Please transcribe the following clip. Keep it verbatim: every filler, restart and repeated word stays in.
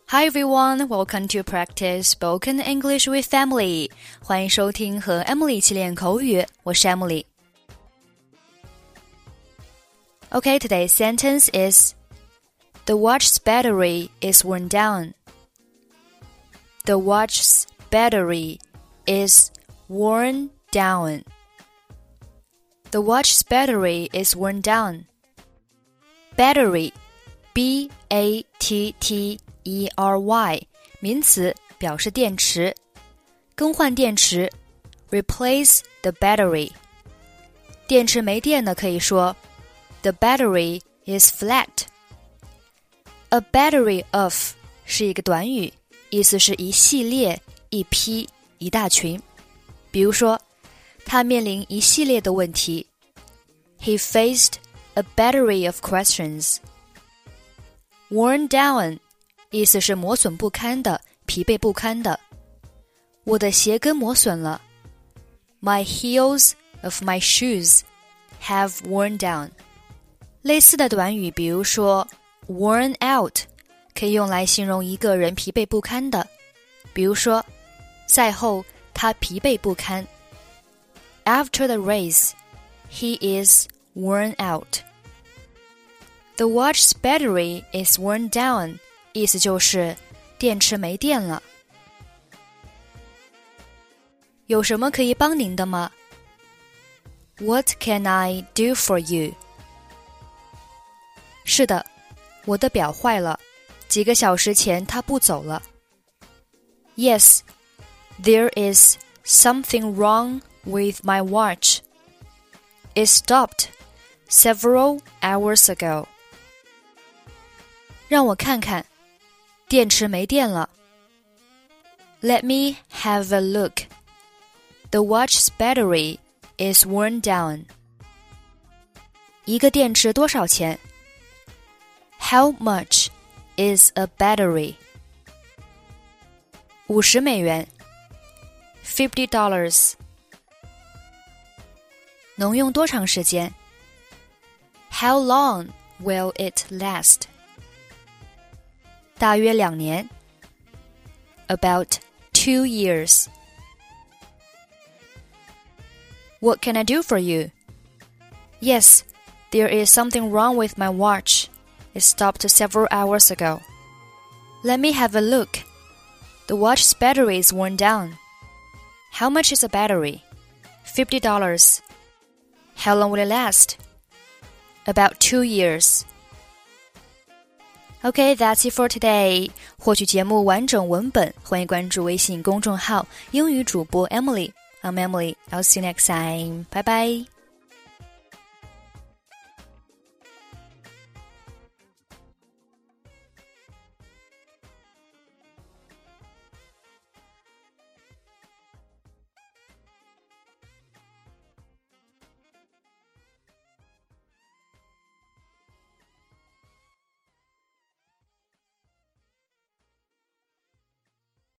Hi everyone, welcome to practice spoken English with Emily. 欢迎收听和 Emily 一起练口语，我是 Emily. Okay, today's sentence is The watch's battery is worn down. The watch's battery is worn down. The watch's battery is worn down. Battery, B A T T E R Y 名词，表示电池，更换电池 replace the battery。 电池没电了可以说 The battery is flat。 A battery of 是一个短语，意思是一系列、一批、一大群。比如说，他面临一系列的问题 He faced a battery of questions。 Worn down意思是磨损不堪的，疲惫不堪的。我的鞋跟磨损了 My heels of my shoes have worn down。 类似的短语比如说 worn out 可以用来形容一个人疲惫不堪的，比如说赛后他疲惫不堪 After the race, he is worn out. The watch's battery is worn down意思就是电池没电了。有什么可以帮您的吗？ What can I do for you? 是的，我的表坏了，几个小时前它不走了。Yes, there is something wrong with my watch. It stopped several hours ago. 让我看看。电池没电了。Let me have a look. The watch's battery is worn down. 一个电池多少钱？ How much is a battery? 五十美元。Fifty dollars. 能用多长时间？ How long will it last?大约两年 About two years. What can I do for you? Yes, there is something wrong with my watch. It stopped several hours ago. Let me have a look. The watch's battery is worn down. How much is a battery? Fifty dollars. How long will it last? About two years.Okay, that's it for today. 获取节目完整文本，欢迎关注微信公众号英语主播 Emily. I'm Emily. I'll see you next time. Bye bye.